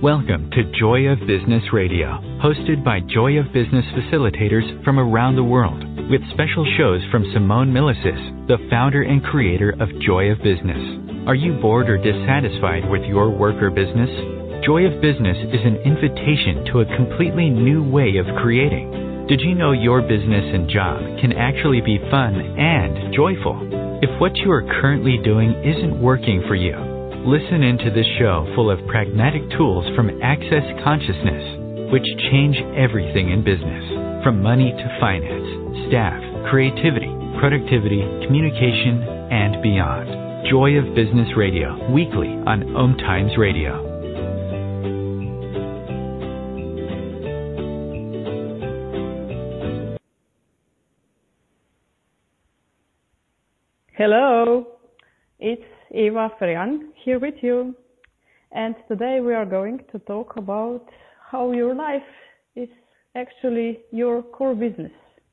Welcome to Joy of Business Radio, hosted by Joy of Business facilitators from around the world, with special shows from Simone Milasas, the founder and creator of Joy of Business. Are you bored or dissatisfied with your work or business? Joy of Business is an invitation to a completely new way of creating. Did you know your business and job can actually be fun and joyful? If what you are currently doing isn't working for you, listen into this show full of pragmatic tools from Access Consciousness, which change everything in business, from money to finance, staff, creativity, productivity, communication, and beyond. Joy of Business Radio, weekly on Om Times Radio. Hello, it's Eva Ferjan here with you, and today we are going to talk about how your life is actually your core business.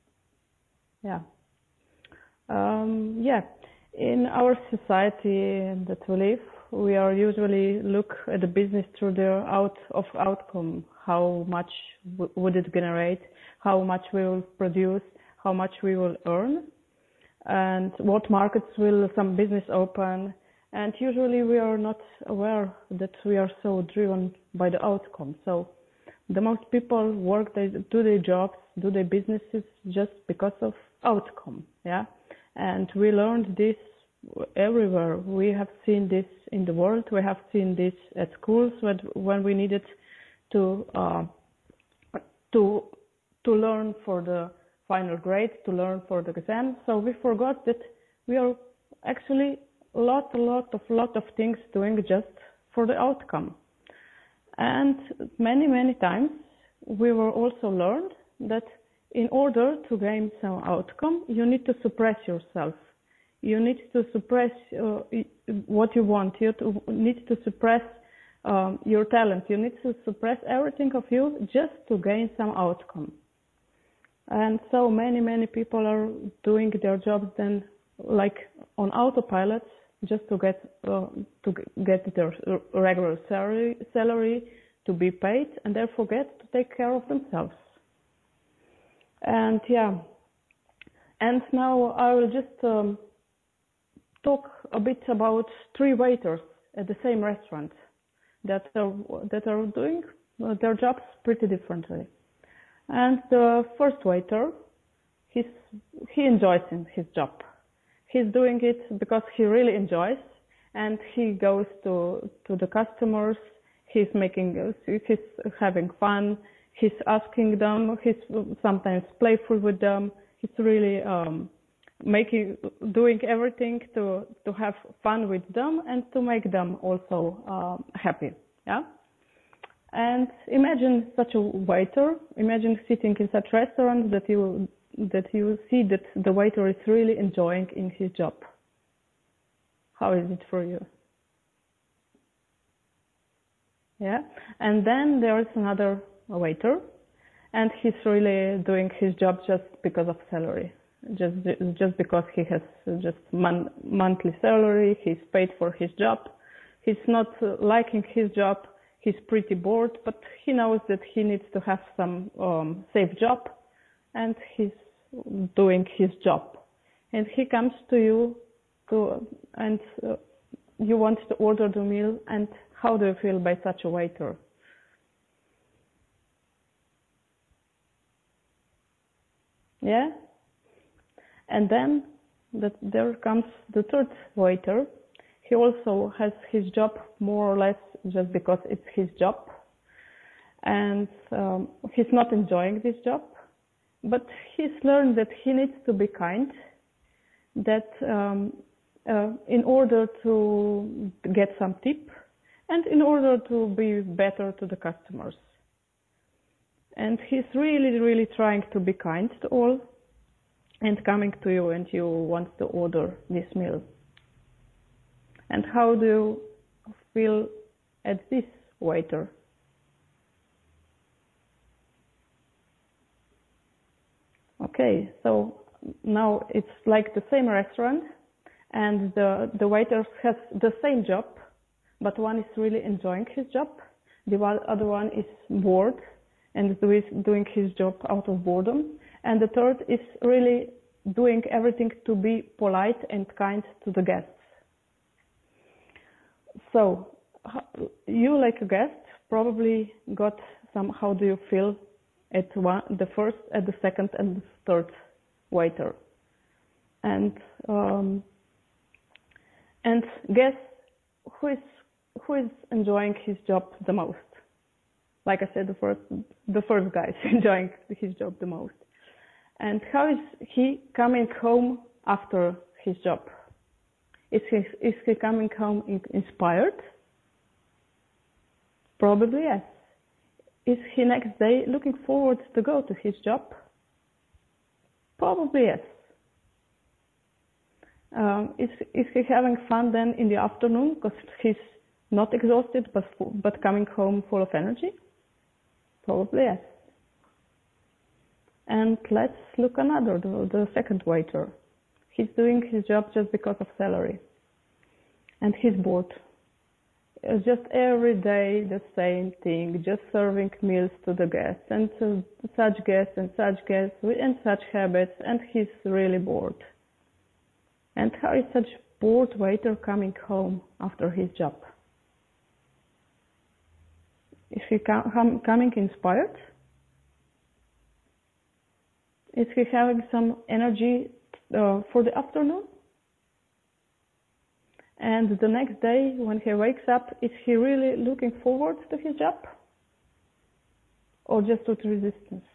In our society that we live, we are usually look at the business through the outcome. How much would it generate? How much we will produce? How much we will earn? And what markets will some business open? And usually we are not aware that we are so driven by the outcome. So the most people do their jobs, do their businesses just because of outcome. And we learned this everywhere. We have seen this in the world. We have seen this at schools when we needed to learn for the final grade, to learn for the exam. So we forgot that we are actually a lot of things doing just for the outcome. And many times we were also learned that in order to gain some outcome, you need to suppress yourself. You need to suppress what you want. You need to suppress your talent. You need to suppress everything of you just to gain some outcome. And so many people are doing their jobs then like on autopilot, just to get their regular salary to be paid, and they forget to take care of themselves. And now I will just talk a bit about 3 waiters at the same restaurant that are doing their jobs pretty differently. And the first waiter, he enjoys his job. He's doing it because he really enjoys, and he goes to the customers. He's having fun. He's asking them. He's sometimes playful with them. He's really doing everything to have fun with them and to make them also happy. And imagine such a waiter. Imagine sitting in such restaurant that you see that the waiter is really enjoying in his job. How is it for you? And then there is another waiter, and he's really doing his job just because of salary, just because he has just monthly salary. He's paid for his job. He's not liking his job. He's pretty bored, but he knows that he needs to have some safe job, and he's doing his job. And he comes to you and you want to order the meal, and how do you feel by such a waiter? And then there comes the third waiter. He also has his job more or less just because it's his job. And he's not enjoying this job. But he's learned that he needs to be kind, that in order to get some tip and in order to be better to the customers. And he's really trying to be kind to all and coming to you, and you want to order this meal. And how do you feel at this waiter? Okay, so now it's like the same restaurant, and the waiter has the same job, but one is really enjoying his job, The other one is bored and is doing his job out of boredom. And the third is really doing everything to be polite and kind to the guests. So you, like a guest, probably got some, how do you feel at the first, at the second, and the third waiter. And guess who is enjoying his job the most? Like I said, the first guy is enjoying his job the most. And how is he coming home after his job? Is he coming home inspired? Probably yes. Is he next day looking forward to go to his job? Probably yes. Is he having fun then in the afternoon because he's not exhausted but coming home full of energy? Probably yes. And let's look another, the second waiter. He's doing his job just because of salary. And he's bored. It's just every day the same thing, just serving meals to the guests and to such guests and such habits, and he's really bored. And how is such bored waiter coming home after his job? Is he coming inspired? Is he having some energy for the afternoon? And the next day when he wakes up, is he really looking forward to his job? Or just with resistance?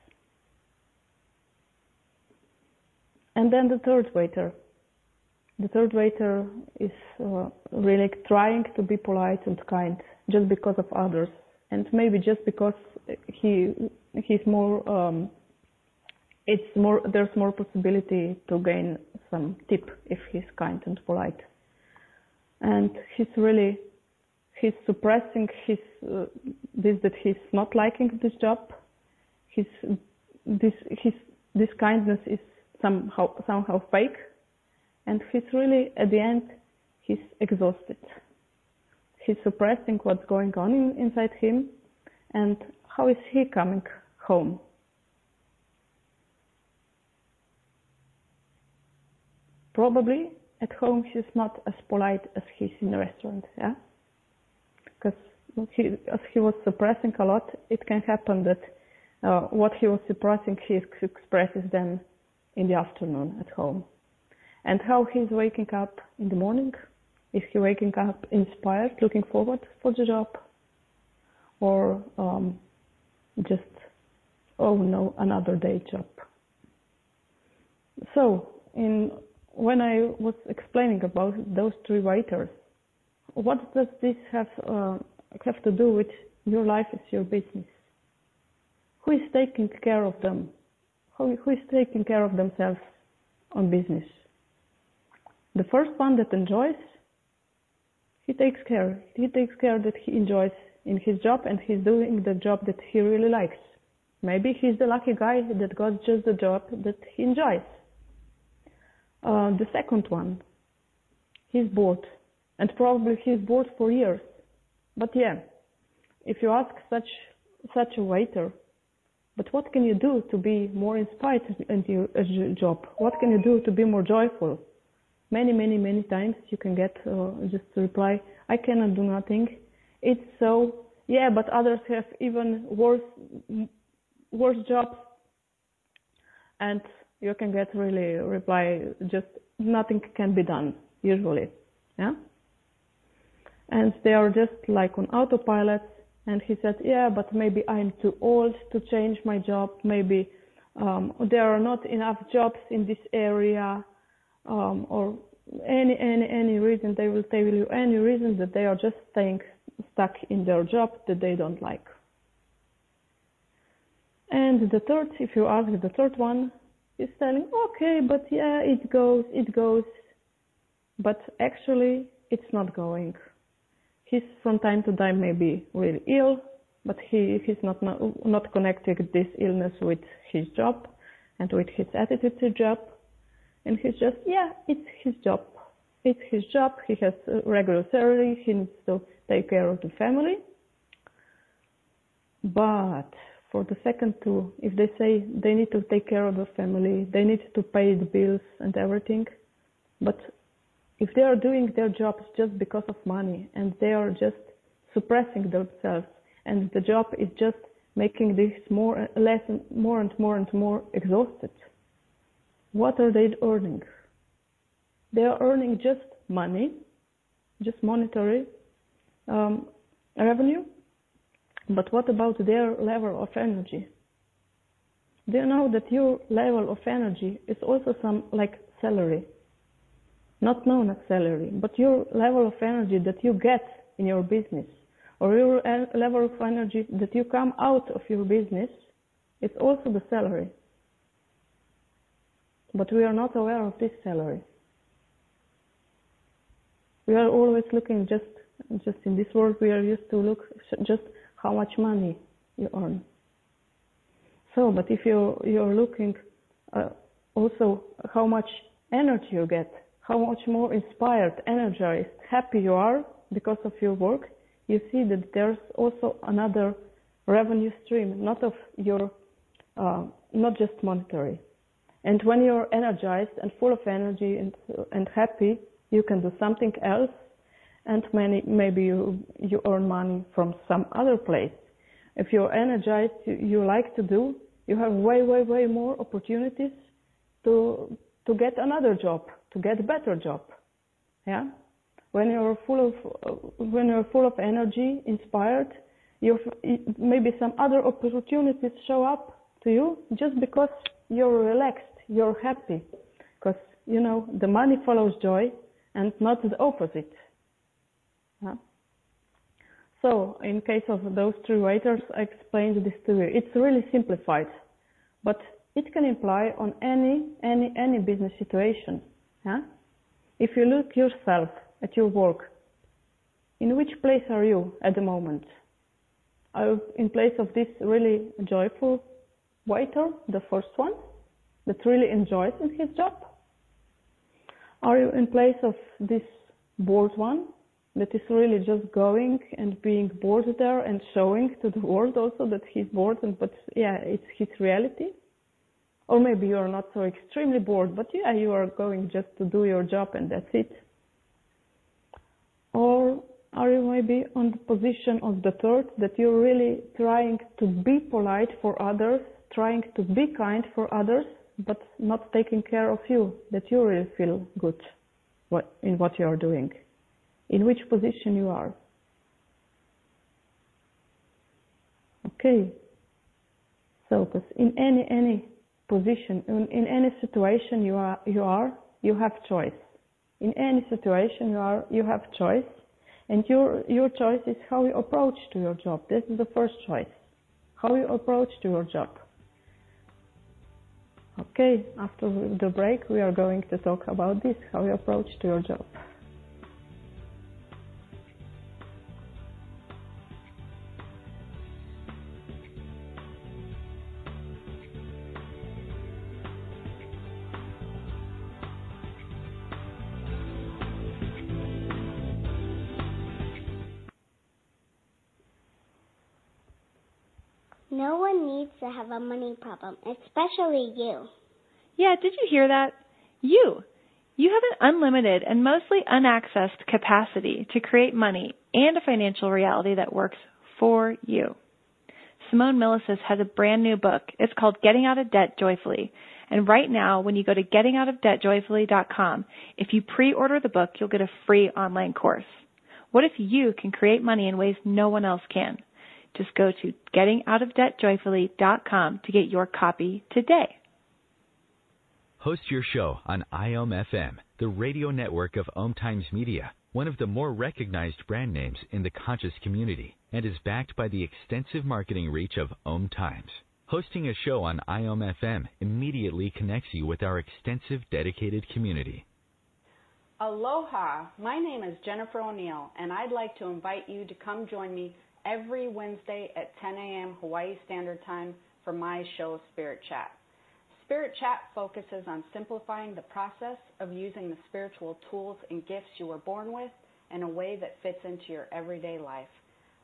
And then the third waiter. The third waiter is really trying to be polite and kind just because of others. And maybe just because he's more, there's more possibility to gain some tip if he's kind and polite. And he's suppressing that he's not liking this job. This kindness is somehow fake. And he's really, at the end, he's exhausted. He's suppressing what's going on inside him. And how is he coming home? Probably at home he's not as polite as he's in the restaurant, yeah? Because as he was suppressing a lot, it can happen that what he was suppressing he expresses then in the afternoon at home. And how he's waking up in the morning? Is he waking up inspired, looking forward for the job? Or just, oh no, another day job? So, when I was explaining about those three waiters, what does this have to do with your life as your business? Who is taking care of them? Who is taking care of themselves on business? The first one that enjoys, he takes care. He takes care that he enjoys in his job and he's doing the job that he really likes. Maybe he's the lucky guy that got just the job that he enjoys. The second one, he's bored. And probably he's bored for years. But yeah, if you ask such a waiter, but what can you do to be more inspired in your job? What can you do to be more joyful? Many times you can get just a reply, I cannot do nothing. It's so, yeah, but others have even worse jobs. And you can get really a reply, just nothing can be done, usually. Yeah? And they are just like on autopilot. And he said, yeah, but maybe I'm too old to change my job. Maybe there are not enough jobs in this area. Or any reason, they will tell you any reason that they are just staying stuck in their job that they don't like. And the third, if you ask the third one, is telling, okay, but yeah, it goes. But actually, it's not going. He's from time to time maybe really ill, but he's not connecting this illness with his job and with his attitude to job. And he's just, yeah, it's his job. It's his job. He has a regular salary. He needs to take care of the family. But for the second two, if they say they need to take care of the family, they need to pay the bills and everything, but if they are doing their jobs just because of money and they are just suppressing themselves and the job is just making this more and more exhausted, what are they earning? They are earning just money, just monetary revenue. But what about their level of energy? Do you know that your level of energy is also some like salary? Not known as salary, but your level of energy that you get in your business, or your level of energy that you come out of your business, it's also the salary. But we are not aware of this salary. We are always looking just in this world, we are used to look just how much money you earn. So, but if you're looking also how much energy you get, how much more inspired, energized, happy you are because of your work, you see that there's also another revenue stream, not just monetary. And when you're energized and full of energy and happy, you can do something else, and maybe you earn money from some other place. If you're energized, you like to do, you have way more opportunities to get another job, to get a better job. Yeah? When you're full of energy, inspired, maybe some other opportunities show up to you just because you're relaxed, you're happy. Because, the money follows joy and not the opposite. Yeah? So, in case of those three waiters, I explained this to you. It's really simplified, but it can apply on any business situation. Yeah? If you look yourself at your work, in which place are you at the moment? Are you in place of this really joyful waiter, the first one, that really enjoys in his job? Are you in place of this bored one, that is really just going and being bored there and showing to the world also that he's bored, but it's his reality? Or maybe you're not so extremely bored, but you are going just to do your job and that's it. Or are you maybe on the position of the third, that you're really trying to be polite for others, trying to be kind for others, but not taking care of you, that you really feel good in what you are doing? In which position you are? Okay. So, because in any position, in any situation you have choice. In any situation you have choice, and your choice is how you approach to your job. This is the first choice. How you approach to your job. Okay, after the break we are going to talk about this, how you approach to your job. No one needs to have a money problem, especially you. Yeah, did you hear that? You have an unlimited and mostly unaccessed capacity to create money and a financial reality that works for you. Simone Milasas has a brand new book. It's called Getting Out of Debt Joyfully. And right now, when you go to gettingoutofdebtjoyfully.com, if you pre-order the book, you'll get a free online course. What if you can create money in ways no one else can? Just go to gettingoutofdebtjoyfully.com to get your copy today. Host your show on IOM FM, the radio network of Om Times Media, one of the more recognized brand names in the conscious community, and is backed by the extensive marketing reach of Om Times. Hosting a show on IOM FM immediately connects you with our extensive dedicated community. Aloha, my name is Jennifer O'Neill, and I'd like to invite you to come join me every Wednesday at 10 a.m. Hawaii Standard Time for my show, Spirit Chat. Spirit Chat focuses on simplifying the process of using the spiritual tools and gifts you were born with in a way that fits into your everyday life.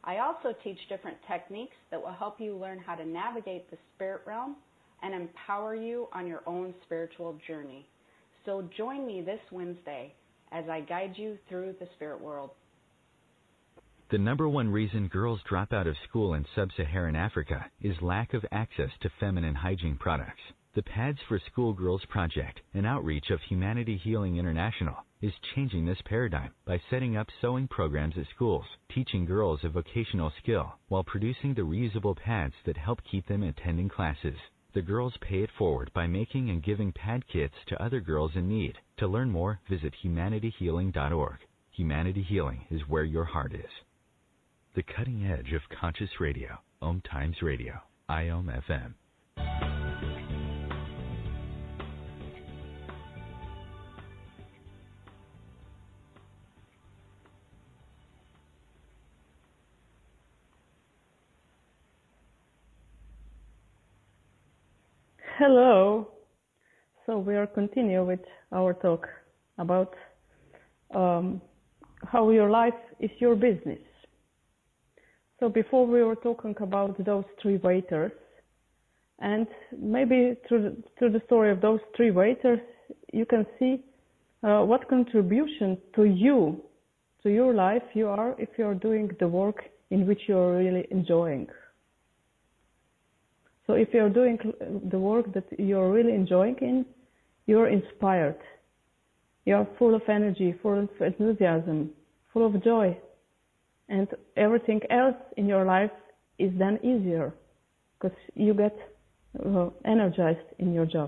I also teach different techniques that will help you learn how to navigate the spirit realm and empower you on your own spiritual journey. So join me this Wednesday as I guide you through the spirit world. The number one reason girls drop out of school in sub-Saharan Africa is lack of access to feminine hygiene products. The Pads for Schoolgirls Project, an outreach of Humanity Healing International, is changing this paradigm by setting up sewing programs at schools, teaching girls a vocational skill, while producing the reusable pads that help keep them attending classes. The girls pay it forward by making and giving pad kits to other girls in need. To learn more, visit humanityhealing.org. Humanity Healing is where your heart is. The cutting edge of conscious radio, Om Times Radio, IOM FM. Hello. So we are continuing with our talk about how your life is your business. So before we were talking about those three waiters, and maybe through the story of those three waiters, you can see what contribution to your life you are if you are doing the work in which you are really enjoying. So if you are doing the work that you are really enjoying you are inspired. You are full of energy, full of enthusiasm, full of joy. And everything else in your life is then easier because you get energized in your job.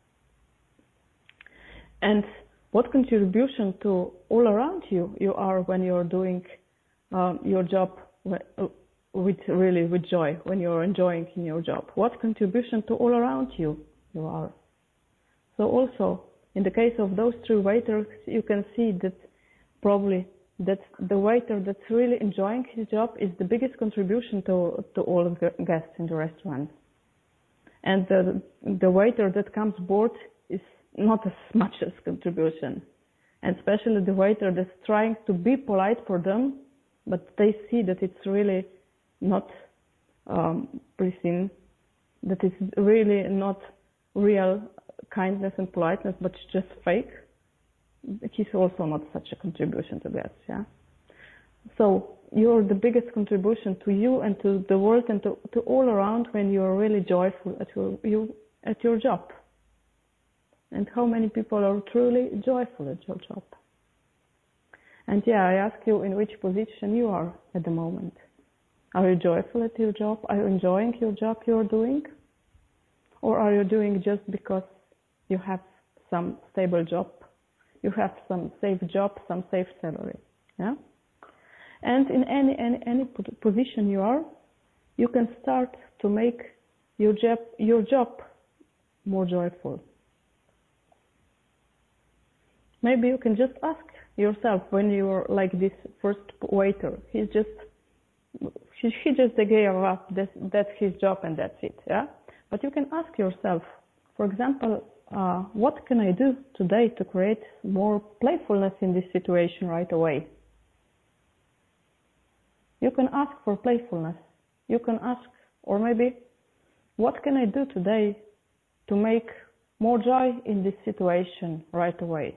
And what contribution to all around you are when you're doing your job with joy, when you're enjoying in your job. What contribution to all around you are. So also, in the case of those three waiters, you can see that probably that the waiter that's really enjoying his job is the biggest contribution to all of the guests in the restaurant. And the waiter that comes bored is not as much as contribution. And especially the waiter that's trying to be polite for them, but they see that it's really not pleasing, that it's really not real kindness and politeness, but just fake. He's also not such a contribution to guests, yeah. So you're the biggest contribution to you and to the world and to all around when you're really joyful at your job. And how many people are truly joyful at your job? And yeah, I ask you in which position you are at the moment. Are you joyful at your job? Are you enjoying your job you're doing? Or are you doing just because you have some stable job? You have some safe job, some safe salary, yeah? And in any position you are, you can start to make your job more joyful. Maybe you can just ask yourself when you're like this first waiter. He just gave up. That's his job and that's it, yeah? But you can ask yourself, for example, what can I do today to create more playfulness in this situation right away? You can ask for playfulness. You can ask, or maybe, what can I do today to make more joy in this situation right away?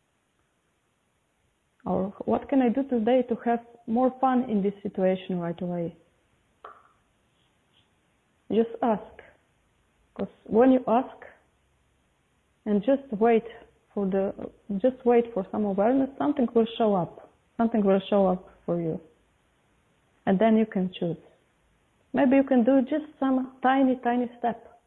Or what can I do today to have more fun in this situation right away? Just ask. Because when you ask, and just wait for some awareness, something will show up. Something will show up for you. And then you can choose. Maybe you can do just some tiny step.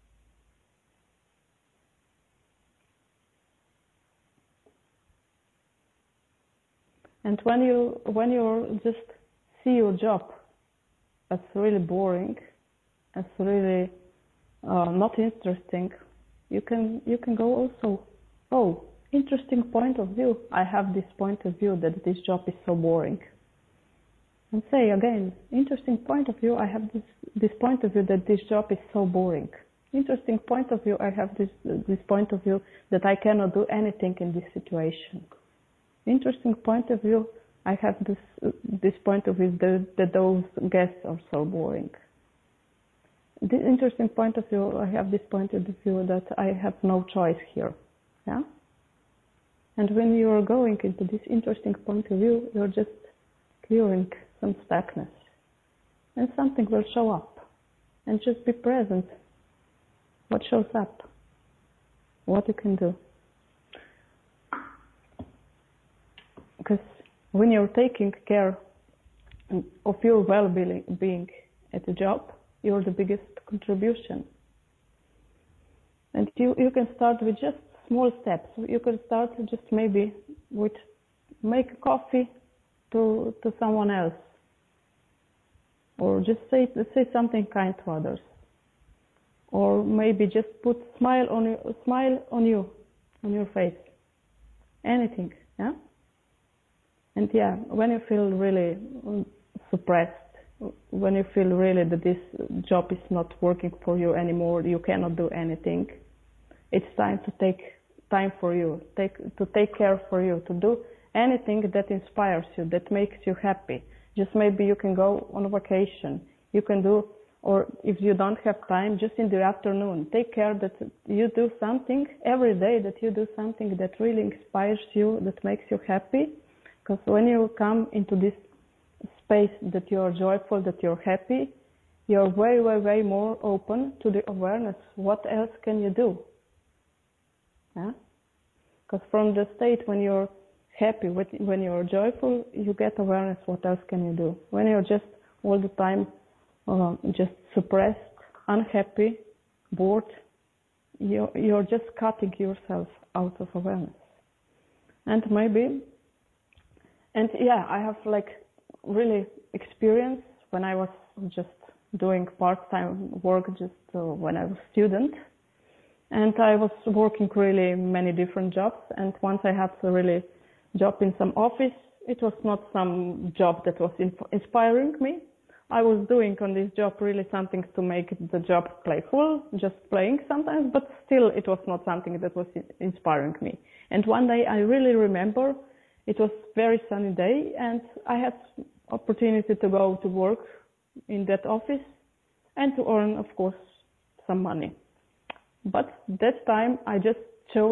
And when you just see your job as really boring, as really not interesting, you can go also, oh, interesting point of view. I have this point of view that this job is so boring. And say again, interesting point of view. I have this point of view that this job is so boring. Interesting point of view. I have this point of view that I cannot do anything in this situation. Interesting point of view. I have this point of view that those guests are so boring. The interesting point of view, I have this point of view that I have no choice here. Yeah? And when you are going into this interesting point of view, you're just clearing some stuckness. And something will show up. And just be present. What shows up? What you can do. Because when you're taking care of your well-being at a job, you're the biggest contribution. And you can start with just small steps. You can start just maybe with make a coffee to someone else. Or just say something kind to others. Or maybe just put smile on your face. Anything, yeah? And yeah, when you feel really suppressed, when you feel really that this job is not working for you anymore, you cannot do anything, it's time to take time for you, to take care for you, to do anything that inspires you, that makes you happy. Just maybe you can go on a vacation. You can do, or if you don't have time, just in the afternoon, take care that you do something every day, that you do something that really inspires you, that makes you happy. Because when you come into this space that you're joyful, that you're happy, you're way, way, way more open to the awareness. What else can you do? Yeah? Because from the state when you're happy, when you're joyful, you get awareness. What else can you do? When you're just all the time just suppressed, unhappy, bored, you're just cutting yourself out of awareness. And yeah, I have like really experience when I was just doing part-time work just when I was a student. And I was working really many different jobs. And once I had a really job in some office, it was not some job that was inspiring me. I was doing on this job really something to make the job playful, just playing sometimes, but still it was not something that was inspiring me. And one day I really remember it was very sunny day and I had opportunity to go to work in that office and to earn, of course, some money. But that time I just chose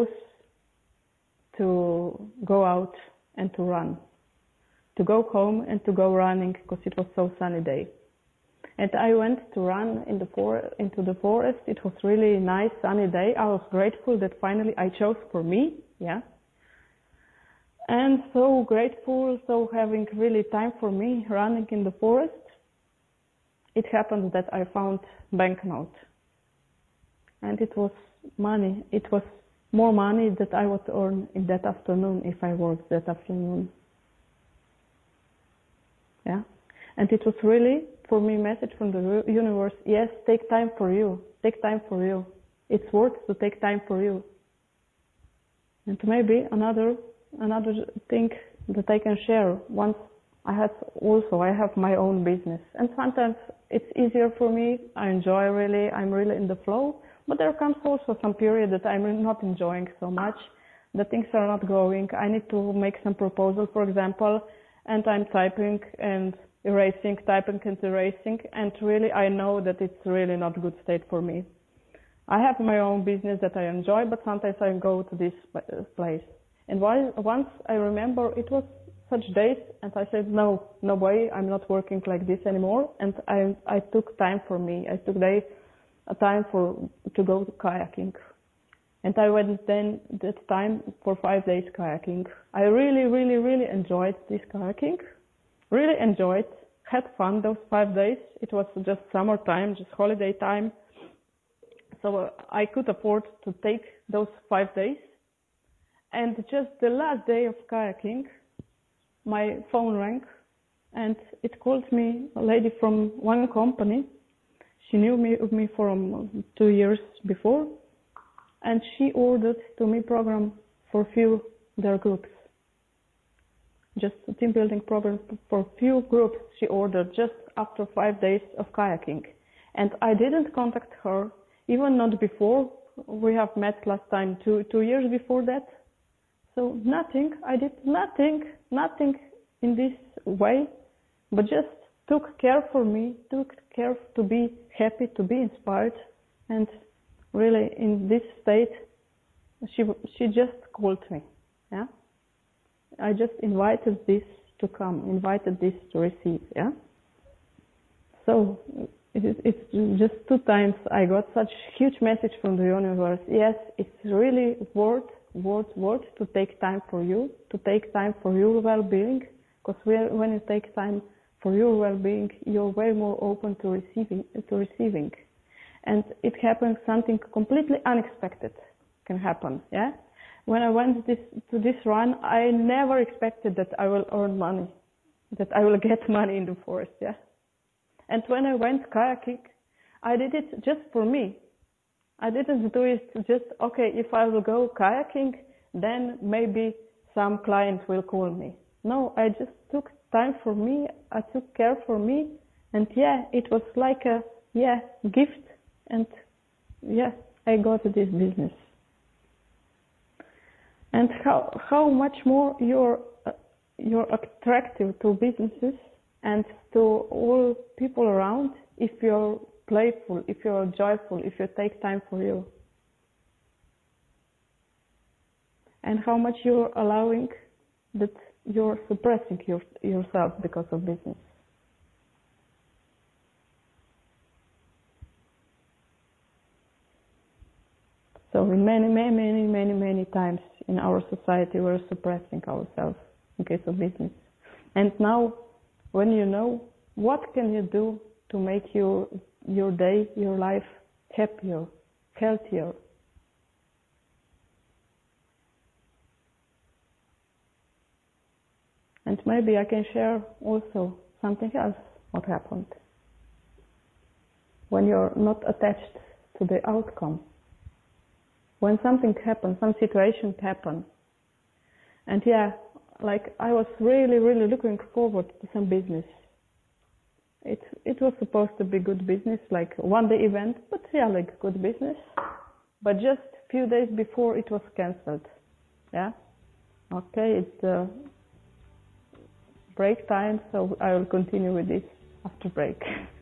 to go out and to run, to go home and to go running because it was so sunny day. And I went to run into the forest. It was really nice sunny day. I was grateful that finally I chose for me, yeah. And so grateful, so having really time for me running in the forest. It happened that I found banknote. And it was money. It was more money that I would earn in that afternoon if I worked that afternoon. Yeah. And it was really, for me, message from the universe, yes, take time for you. Take time for you. It's worth to take time for you. And maybe another thing that I can share. Once I have my own business. And sometimes it's easier for me. I enjoy really, I'm really in the flow. But there comes also some period that I'm not enjoying so much. The things are not going. I need to make some proposal, for example, and I'm typing and erasing, typing and erasing, and really I know that it's really not a good state for me. I have my own business that I enjoy, but sometimes I go to this place. And once I remember it was such days, and I said, no way, I'm not working like this anymore. And I took time for me. I took a time to go to kayaking. And I went then that time for 5 days kayaking. I really, really, really enjoyed this kayaking. Really enjoyed, had fun those 5 days. It was just summertime, just holiday time. So I could afford to take those 5 days. And just the last day of kayaking, my phone rang and it called me a lady from one company. She knew me from 2 years before, and she ordered to me program for few their groups. Just a team building program for few groups she ordered just after 5 days of kayaking. And I didn't contact her, even not before. We have met last time 2 years before that. So nothing, I did nothing in this way, but just took care for me, took care to be happy, to be inspired, and really in this state, she just called me. Yeah, I just invited this to come, invited this to receive. Yeah. So it's just 2 times I got such huge message from the universe. Yes, it's really worth to take time for you, to take time for your well-being, because when you take time for your well-being, you're way more open to receiving. And it happens, something completely unexpected can happen. Yeah. When I went to this run, I never expected that I will earn money, that I will get money in the forest. Yeah. And when I went kayaking, I did it just for me. I didn't do it just, okay, if I will go kayaking, then maybe some client will call me. No, I just took time for me, I took care for me, and yeah, it was like a, gift, and yeah, I got this business. And how much more you're attractive to businesses and to all people around if you're playful, if you're joyful, if you take time for you. And how much you're allowing that you're suppressing yourself because of business. So many times in our society we're suppressing ourselves in case of business. And now, when you know, what can you do to make your day, your life happier, healthier? And maybe I can share also something else what happened. When you're not attached to the outcome. When something happens, some situations happen. And yeah, like I was really looking forward to some business. It was supposed to be good business, like one day event, but yeah, like good business. But just a few days before it was cancelled. Yeah? Okay, it's break time, so I will continue with this after break.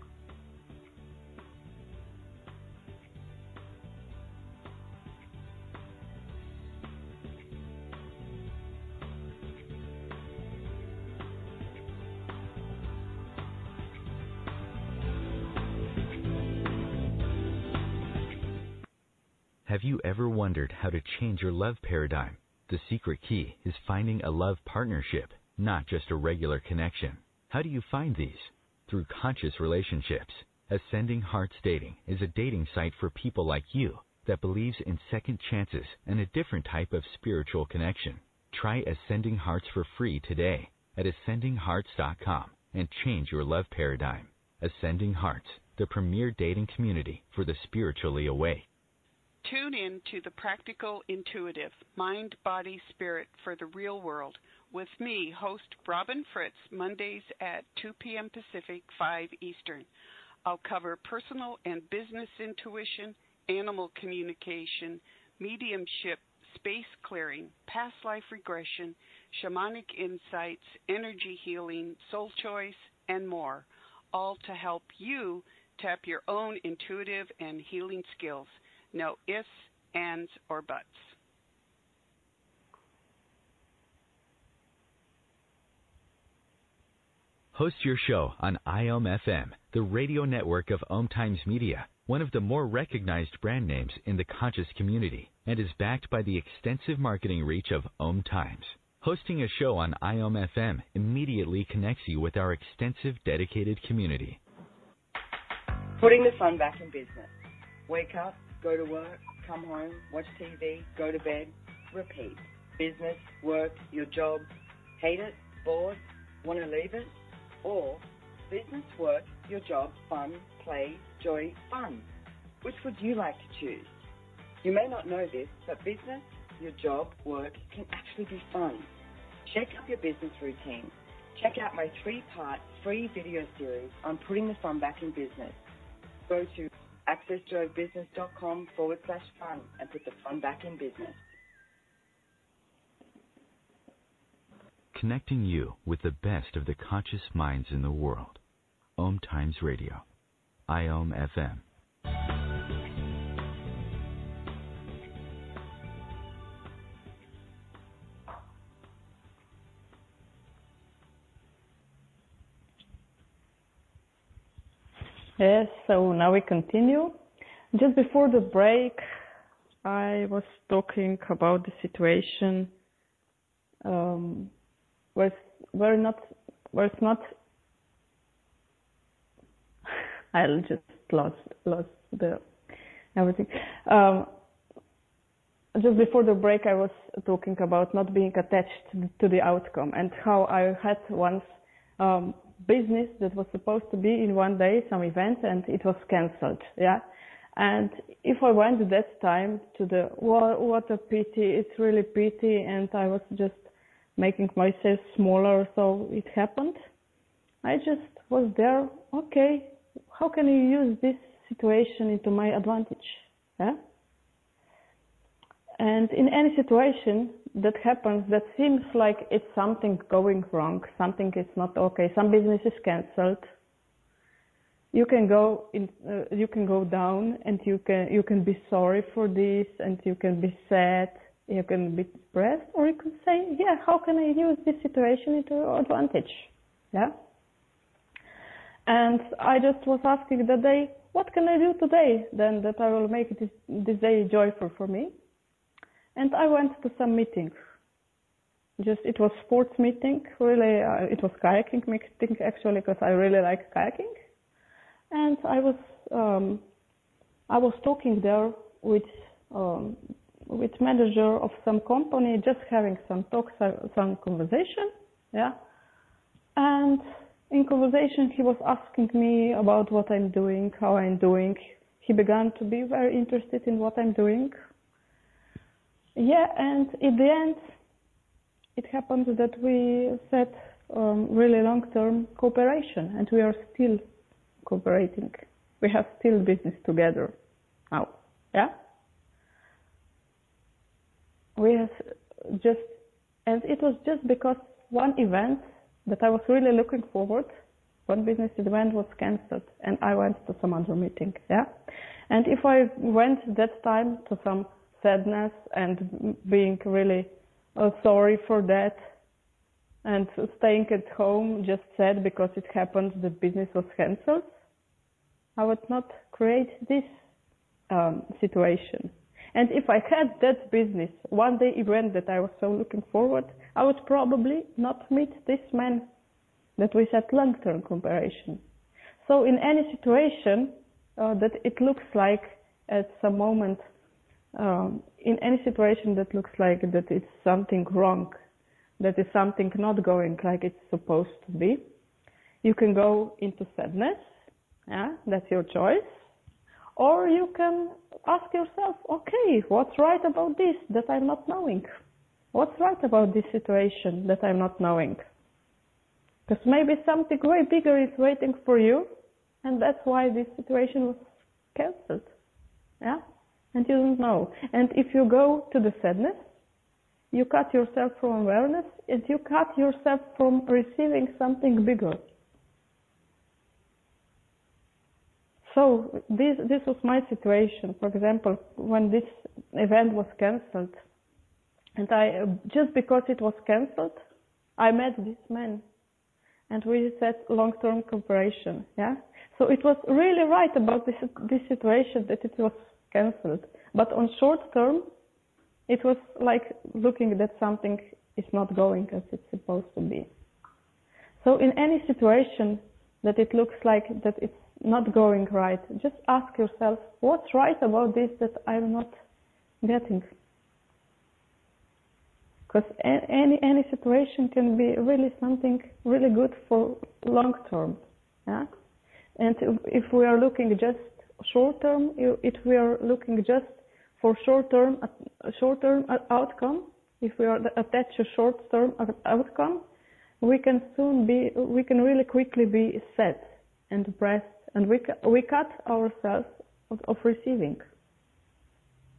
Have you ever wondered how to change your love paradigm? The secret key is finding a love partnership, not just a regular connection. How do you find these? Through conscious relationships. Ascending Hearts Dating is a dating site for people like you that believes in second chances and a different type of spiritual connection. Try Ascending Hearts for free today at ascendinghearts.com and change your love paradigm. Ascending Hearts, the premier dating community for the spiritually awake. Tune in to the Practical Intuitive, Mind, Body, Spirit for the Real World with me, host Robin Fritz, Mondays at 2 p.m. Pacific, 5 Eastern. I'll cover personal and business intuition, animal communication, mediumship, space clearing, past life regression, shamanic insights, energy healing, soul choice, and more, all to help you tap your own intuitive and healing skills. No ifs, ands, or buts. Host your show on IOM FM, the radio network of Om Times Media, one of the more recognized brand names in the conscious community, and is backed by the extensive marketing reach of Om Times. Hosting a show on IOM FM immediately connects you with our extensive dedicated community. Putting the fun back in business. Wake up, go to work, come home, watch TV, go to bed, repeat. Business, work, your job, hate it, bored, want to leave it? Or business, work, your job, fun, play, joy, fun. Which would you like to choose? You may not know this, but business, your job, work can actually be fun. Check up your business routine. Check out my 3-part free video series on putting the fun back in business. Go to accessjoybusiness.com/fun and put the fun back in business. connecting you with the best of the conscious minds in the world. Om Times Radio, IOM FM. Yes, so now we continue. Just before the break, I was talking about the situation where it's not. I'll just lost the everything. Just before the break, I was talking about not being attached to the outcome and how I had once business that was supposed to be in one day, some event, and it was cancelled. Yeah, and if I went that time to the what a pity, it's really pity, and I was just making myself smaller, so it happened. I just was there. Okay, how can you use this situation into my advantage? Yeah. And in any situation that happens that seems like it's something going wrong, something is not okay, some business is cancelled, you can go down and you can be sorry for this, and you can be sad, you can be depressed, or you can say, yeah, how can I use this situation into advantage? Yeah. And I just was asking that day, what can I do today then that I will make this day joyful for me? And I went to some meetings. It was sports meeting, really. It was kayaking meeting actually, because I really like kayaking. And I was talking there with manager of some company, just having some talks, some conversation, yeah. And in conversation, he was asking me about what I'm doing, how I'm doing. He began to be very interested in what I'm doing. Yeah, and in the end, it happened that we set really long-term cooperation, and we are still cooperating. We have still business together now. Yeah. And it was just because one event that I was really looking forward, one business event was cancelled, and I went to some other meeting. Yeah. And if I went that time to some sadness and being really sorry for that, and staying at home just sad because it happened that business was cancelled, I would not create this situation. And if I had that business one day event that I was so looking forward, I would probably not meet this man that we set long-term cooperation. So in any situation that it looks like at some moment, in any situation that looks like that it's something wrong, that is something not going like it's supposed to be, you can go into sadness, yeah, that's your choice, or you can ask yourself, okay, what's right about this that I'm not knowing? What's right about this situation that I'm not knowing? Because maybe something way bigger is waiting for you, and that's why this situation was cancelled, yeah? And you don't know. And if you go to the sadness, you cut yourself from awareness, and you cut yourself from receiving something bigger. So this was my situation. For example, when this event was cancelled, and just because it was cancelled, I met this man, and we set long-term cooperation. Yeah. So it was really right about this situation that it was cancelled. But on short term, it was like looking that something is not going as it's supposed to be. So in any situation that it looks like that it's not going right, just ask yourself, what's right about this that I'm not getting? Because any situation can be really something really good for long term. Yeah? And if we are looking just short term, if we are looking just for short term outcome, if we are attached to short term outcome, we can really quickly be sad and depressed, and we cut ourselves of receiving.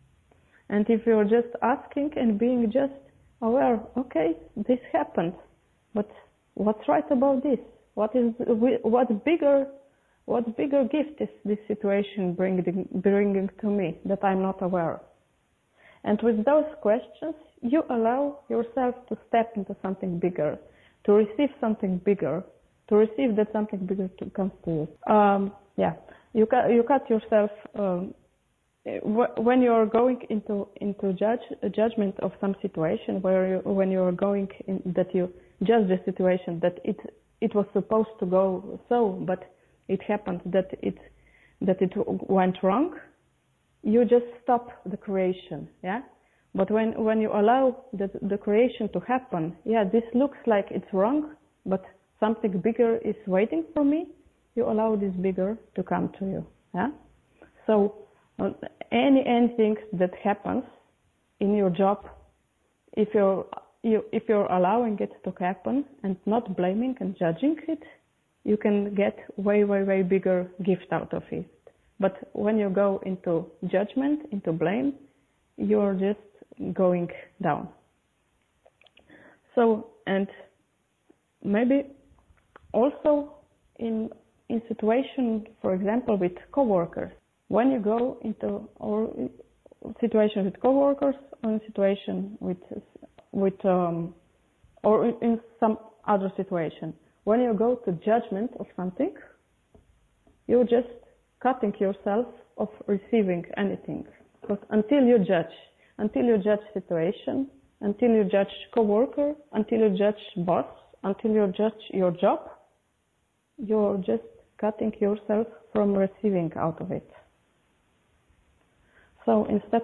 And if we are just asking and being just aware, okay, this happened, but what's right about this? What bigger gift is this situation bringing to me that I'm not aware? And with those questions, you allow yourself to step into something bigger, to receive something bigger, to receive that something bigger comes to you. You cut yourself when you are going into judgment of some situation, when you are going that you judge the situation that it was supposed to go so, but it happened that it went wrong. You just stop the creation, yeah. But when you allow the creation to happen, this looks like it's wrong, but something bigger is waiting for me. You allow this bigger to come to you, yeah. So anything that happens in your job, if you're allowing it to happen and not blaming and judging it, you can get way bigger gift out of it. But when you go into judgment, into blame, you're just going down. So, and maybe also in situation, for example, with coworkers, when you go into or situation with coworkers or in situation with or in some other situation, when you go to judgment of something, you're just cutting yourself of receiving anything. Because until you judge situation, until you judge coworker, until you judge boss, until you judge your job, you're just cutting yourself from receiving out of it. So instead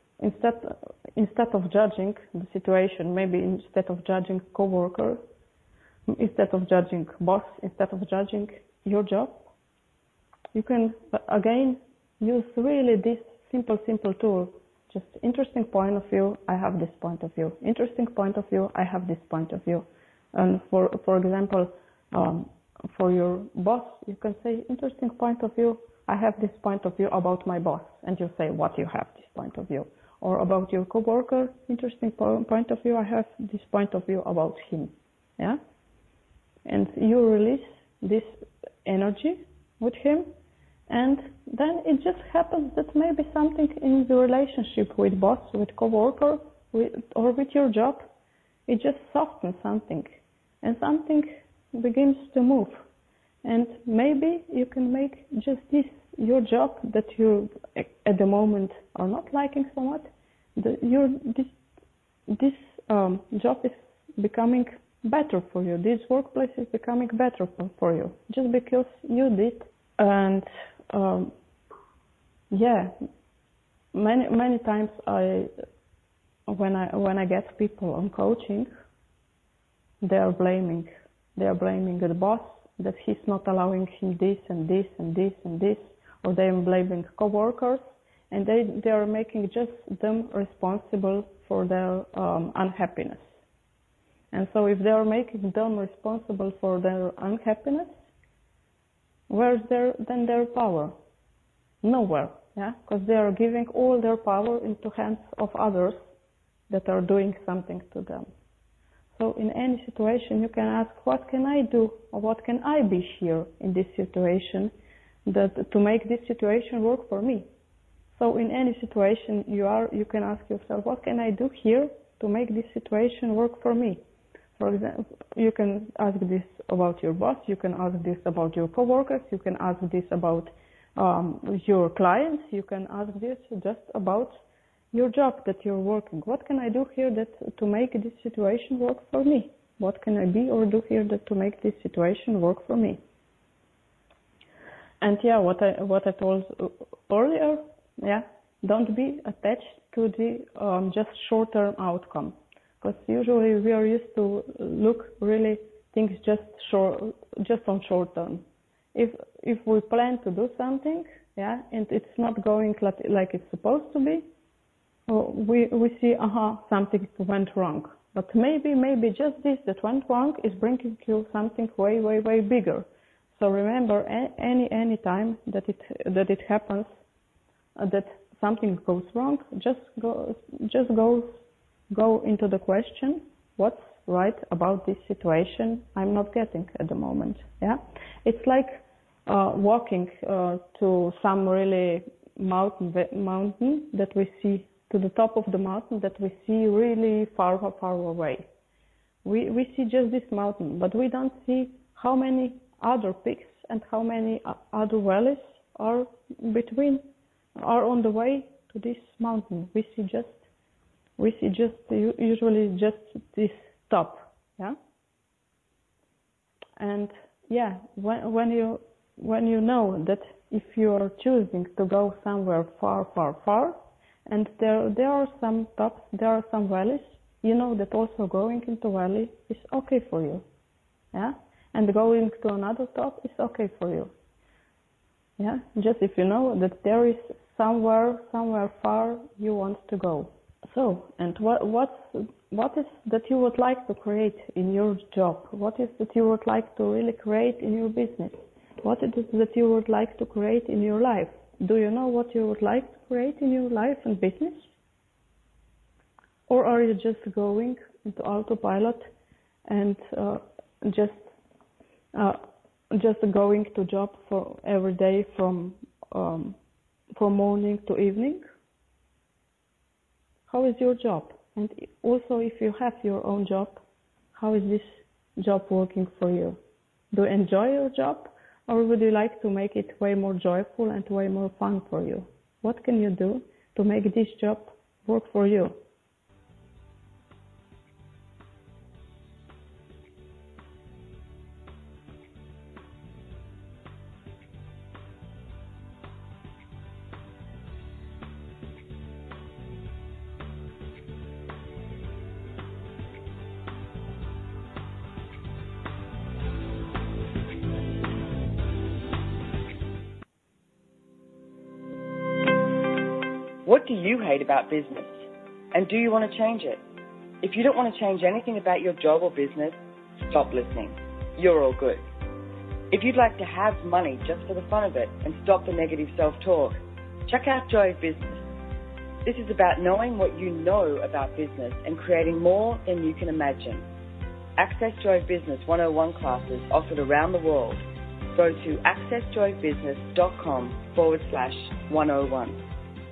of judging the situation, maybe instead of judging coworker, instead of judging boss, instead of judging your job, you can again use really this simple tool. Just interesting point of view, I have this point of view. Interesting point of view, I have this point of view. And for example, for your boss, you can say, interesting point of view, I have this point of view about my boss. And you say what you have this point of view. Or about your coworker, interesting point of view, I have this point of view about him. Yeah? And you release this energy with him. And then it just happens that maybe something in the relationship with boss, with coworker, or with your job, it just softens something. And something begins to move. And maybe you can make just this your job that you at the moment are not liking so much. This job is becoming better for you. This workplace is becoming better for you just because you did. And many times when I get people on coaching, they are blaming the boss that he's not allowing him this and this and this and this, or they are blaming coworkers, and they are making just them responsible for their unhappiness. And so if they are making them responsible for their unhappiness, where's then their power? Nowhere, yeah, because they are giving all their power into hands of others that are doing something to them. So in any situation, you can ask, what can I do, or what can I be here in this situation to make this situation work for me? So in any situation you can ask yourself, what can I do here to make this situation work for me? For example, you can ask this about your boss, you can ask this about your coworkers, you can ask this about your clients, you can ask this just about your job that you're working. What can I do here to make this situation work for me? What can I be or do here to make this situation work for me? And what I told earlier, don't be attached to the just short-term outcome. Because usually we are used to look really things just on short term. If we plan to do something, and it's not going like it's supposed to be, we see something went wrong. But maybe just this that went wrong is bringing you something way bigger. So remember, any time that it happens, that something goes wrong, just go into the question, what's right about this situation I'm not getting at the moment. Yeah, it's like walking to some really mountain that we see, to the top of the mountain that we see really far away. We see just this mountain, but we don't see how many other peaks and how many other valleys are on the way to this mountain. We see just usually just this top, yeah. And yeah, when you know that if you are choosing to go somewhere far, and there are some tops, there are some valleys, you know that also going into valley is okay for you, yeah, and going to another top is okay for you, yeah. Just if you know that there is somewhere far you want to go. So, and what is that you would like to create in your job? What is that you would like to really create in your business? What is it that you would like to create in your life? Do you know what you would like to create in your life and business? Or are you just going into autopilot and just going to job for every day from morning to evening? How is your job? And also, if you have your own job, how is this job working for you? Do you enjoy your job, or would you like to make it way more joyful and way more fun for you? What can you do to make this job work for you? What do you hate about business? And do you want to change it? If you don't want to change anything about your job or business, stop listening. You're all good. If you'd like to have money just for the fun of it and stop the negative self-talk, check out Joy of Business. This is about knowing what you know about business and creating more than you can imagine. Access Joy of Business 101 classes offered around the world. Go to accessjoyofbusiness.com/101.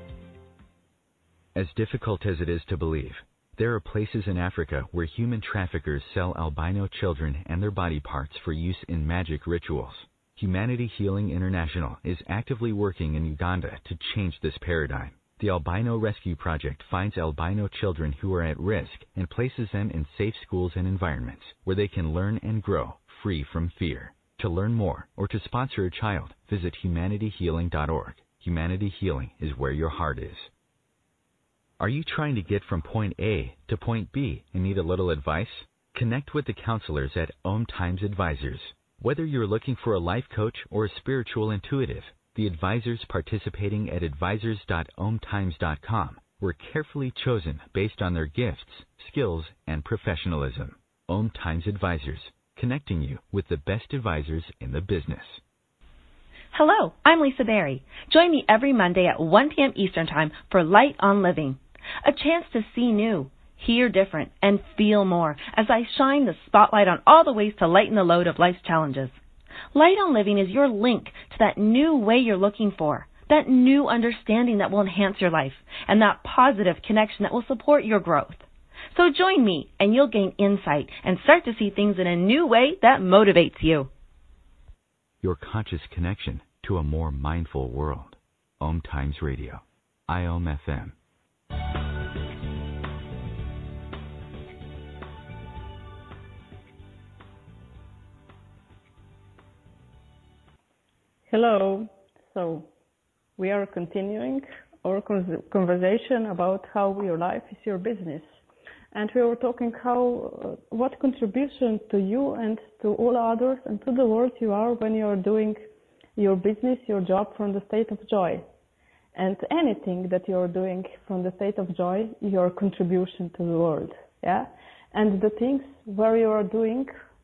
As difficult as it is to believe, there are places in Africa where human traffickers sell albino children and their body parts for use in magic rituals. Humanity Healing International is actively working in Uganda to change this paradigm. The Albino Rescue Project finds albino children who are at risk and places them in safe schools and environments where they can learn and grow free from fear. To learn more or to sponsor a child, visit humanityhealing.org. Humanity Healing is where your heart is. Are you trying to get from point A to point B and need a little advice? Connect with the counselors at Om Times Advisors. Whether you're looking for a life coach or a spiritual intuitive, the advisors participating at advisors.omtimes.com were carefully chosen based on their gifts, skills, and professionalism. Om Times Advisors, connecting you with the best advisors in the business. Hello, I'm Lisa Berry. Join me every Monday at 1 p.m. Eastern Time for Light on Living. A chance to see new, hear different, and feel more as I shine the spotlight on all the ways to lighten the load of life's challenges. Light on Living is your link to that new way you're looking for, that new understanding that will enhance your life, and that positive connection that will support your growth. So join me, and you'll gain insight and start to see things in a new way that motivates you. Your conscious connection to a more mindful world. Om Times Radio. IOM FM. Hello. So we are continuing our conversation about how your life is your business. And we were talking what contribution to you and to all others and to the world you are when you are doing your business, your job from the state of joy. And anything that you are doing from the state of joy, your contribution to the world. Yeah. And the things where you are doing,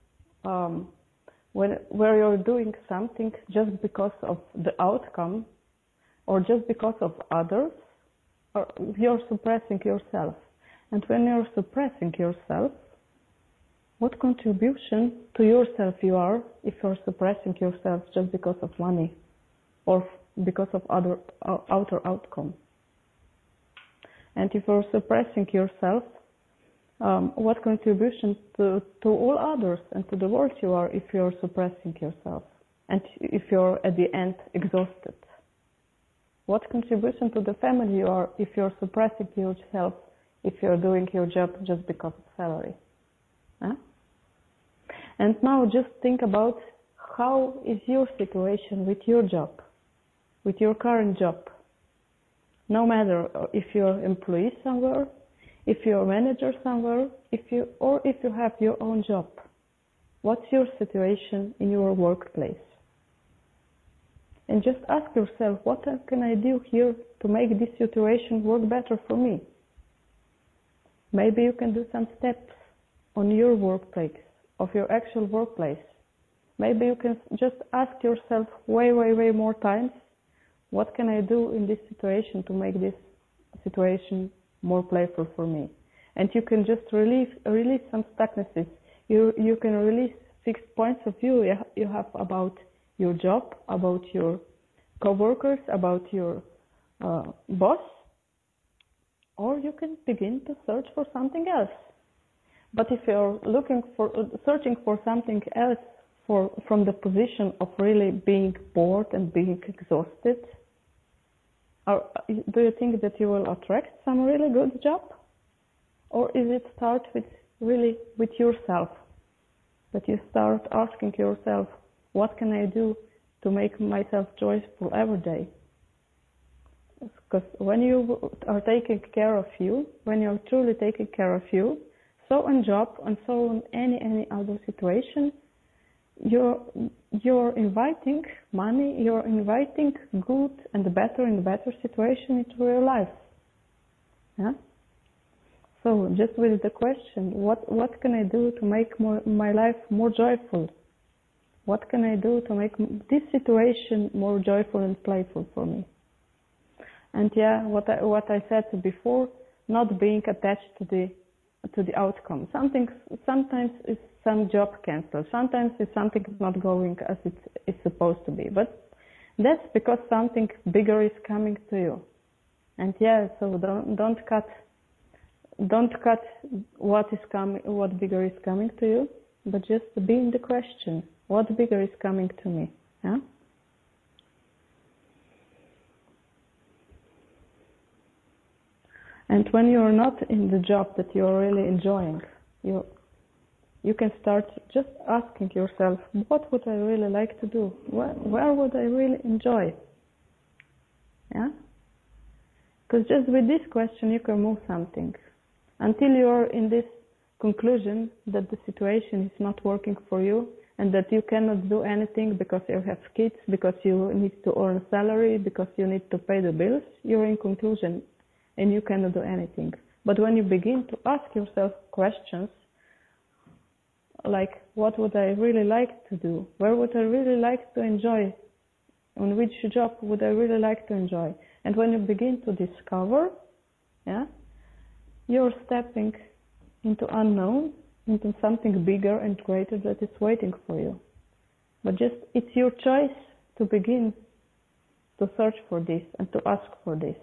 where you're doing something just because of the outcome or just because of others, or you're suppressing yourself. And when you're suppressing yourself, what contribution to yourself you are if you're suppressing yourself just because of money or because of other outer outcome. And if you're suppressing yourself, what contribution to all others and to the world you are if you're suppressing yourself and if you're at the end exhausted? What contribution to the family you are if you're suppressing yourself, if you're doing your job just because of salary? Huh? And now just think about how is your situation with your job, with your current job. No matter if you're employee somewhere, if you're a manager somewhere, if you have your own job. What's your situation in your workplace? And just ask yourself, what can I do here to make this situation work better for me? Maybe you can do some steps on your workplace, of your actual workplace. Maybe you can just ask yourself way more times, what can I do in this situation to make this situation more playful for me? And you can just release some stucknesses. You can release fixed points of view you have about your job, about your co-workers, about your boss, or you can begin to search for something else. But if you're searching for something else from the position of really being bored and being exhausted, do you think that you will attract some really good job? Or is it start with yourself? That you start asking yourself, what can I do to make myself joyful every day? Because when you are taking care of you, when you're truly taking care of you, so on job and so on any other situation, you're inviting money, you're inviting good and better situation into your life. Yeah? So just with the question, what can I do to make my life more joyful? What can I do to make this situation more joyful and playful for me? And yeah, what I said before, not being attached to the outcome. Sometimes it's some job canceled. Sometimes it's something not going as it's supposed to be. But that's because something bigger is coming to you. And yeah, so don't cut what bigger is coming to you, but just be in the question, what bigger is coming to me? Yeah? And when you're not in the job that you're really enjoying, you can start just asking yourself, what would I really like to do? Where would I really enjoy? Yeah? Because just with this question you can move something. Until you're in this conclusion that the situation is not working for you and that you cannot do anything because you have kids, because you need to earn a salary, because you need to pay the bills, you're in conclusion and you cannot do anything. But when you begin to ask yourself questions like, what would I really like to do? Where would I really like to enjoy? On which job would I really like to enjoy? And when you begin to discover, yeah, you're stepping into unknown, into something bigger and greater that is waiting for you. But just, it's your choice to begin to search for this and to ask for this.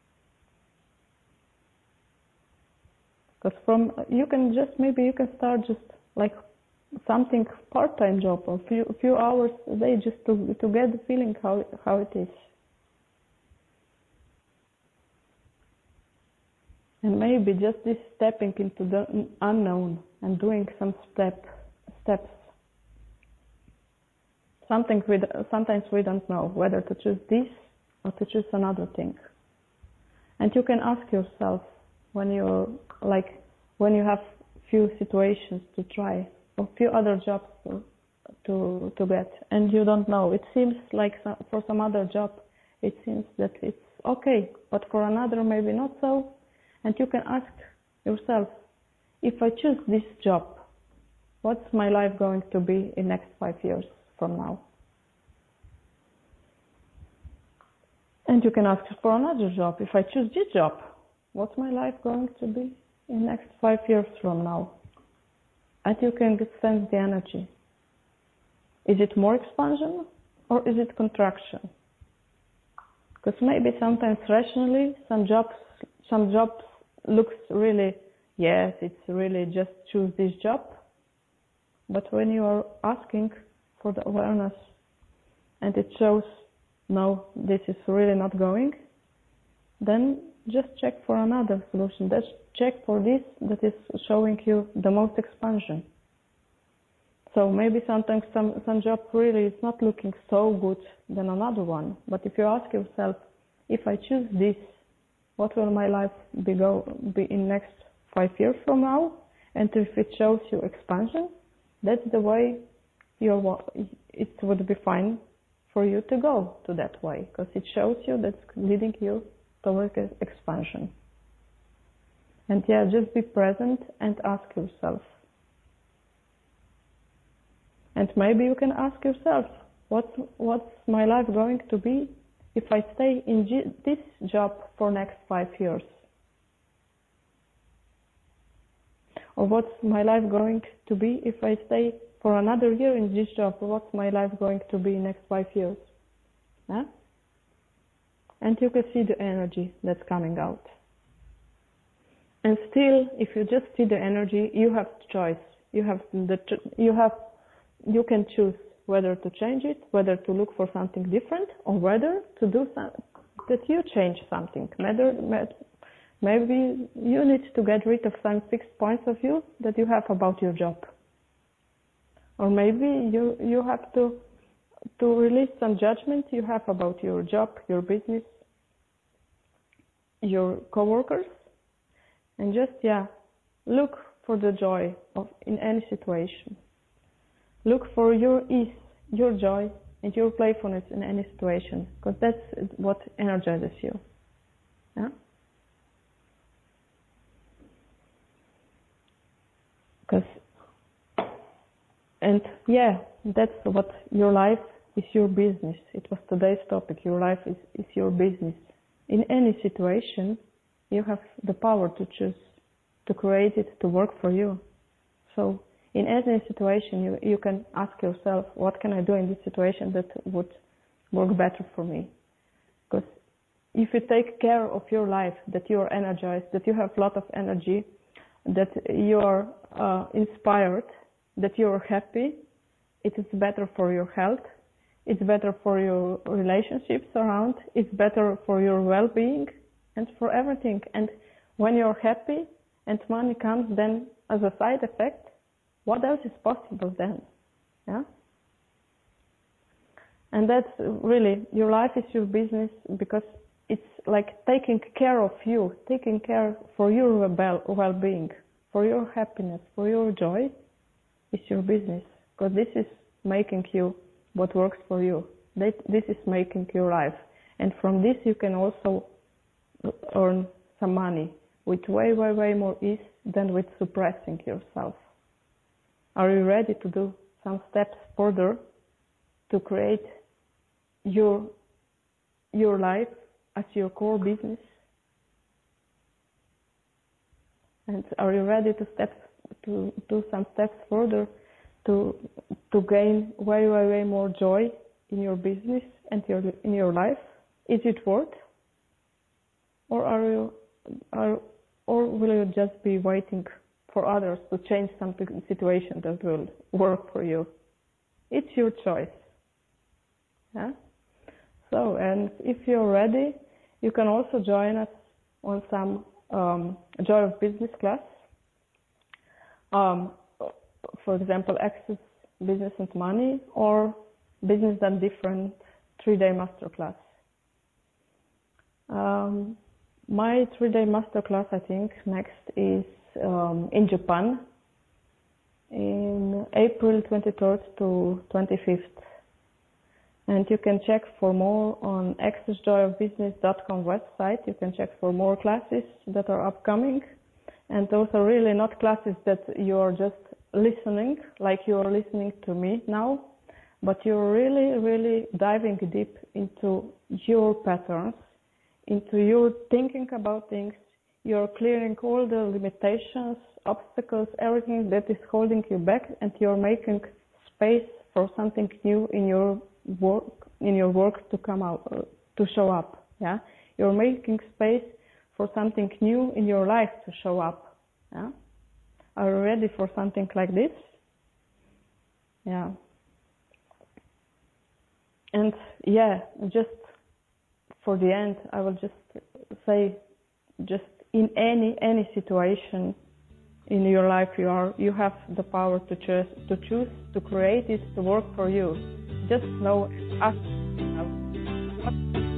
Because you can start just like something part-time job or few hours a day just to get the feeling how it is. And maybe just this stepping into the unknown and doing some steps. Sometimes we don't know whether to choose this or to choose another thing. And you can ask yourself when you have few situations to try or few other jobs to get, and you don't know. It seems like for some other job, it seems that it's okay, but for another maybe not so. And you can ask yourself, if I choose this job, what's my life going to be in next 5 years from now? And you can ask for another job, if I choose this job, what's my life going to be in next 5 years from now? and you can sense the energy. Is it more expansion or is it contraction? Because maybe sometimes rationally some jobs looks really, yes, it's really just choose this job. But when you are asking for the awareness and it shows, no, this is really not going, then just check for another solution. Just check for this that is showing you the most expansion. So maybe sometimes some job really is not looking so good than another one. But if you ask yourself, if I choose this, what will my life be in next 5 years from now? And if it shows you expansion, that's the way it would be fine for you to go to that way, because it shows you that's leading you towards expansion. And yeah, just be present and ask yourself. And maybe you can ask yourself, what's my life going to be if I stay in this job for next 5 years? Or what's my life going to be if I stay for another year in this job? What's my life going to be next 5 years? Huh? And you can see the energy that's coming out. And still, if you just see the energy, you have choice. You can choose whether to change it, whether to look for something different, or whether to do that you change something. Maybe you need to get rid of some fixed points of view that you have about your job. Or maybe you have to release some judgment you have about your job, your business, your coworkers, and just, look for the joy in any situation. Look for your ease, your joy, and your playfulness in any situation, because that's what energizes you. Yeah? That's what your life is, your business. It was today's topic. Your life is your business. In any situation, you have the power to choose, to create it, to work for you. So in any situation, you can ask yourself, what can I do in this situation that would work better for me? Because if you take care of your life, that you are energized, that you have a lot of energy, that you are inspired, that you are happy, it is better for your health, it's better for your relationships around, it's better for your well-being and for everything. And when you're happy and money comes then as a side effect, what else is possible then? Yeah? And that's really, your life is your business, because it's like taking care of you, taking care for your well-being, for your happiness, for your joy is your business. Because this is making you what works for you. This is making your life. And from this you can also earn some money with way, way, way more ease than with suppressing yourself. Are you ready to do some steps further to create your life as your core business? And are you ready to do some steps further to gain way, way, way more joy in your business and in your life? Is it worth? Or will you just be waiting for others to change some situation that will work for you? It's your choice. Yeah? So, and if you're ready, you can also join us on some Joy of Business class. For example, Access Business and Money, or Business Done Different 3-day masterclass. My 3-day masterclass, I think, next is in Japan in April 23rd to 25th. And you can check for more on accessjoyofbusiness.com website. You can check for more classes that are upcoming. And those are really not classes that you are just listening, like you are listening to me now, but you're really, really diving deep into your patterns, into your thinking about things, you're clearing all the limitations, obstacles, everything that is holding you back, and you're making space for something new in your work to come out, to show up. Yeah, you're making space for something new in your life to show up. Yeah, are you ready for something like this? Yeah. And yeah, just for the end, I will just say, just in any situation in your life you have the power to choose to create it to work for you. Just know, ask yourself, what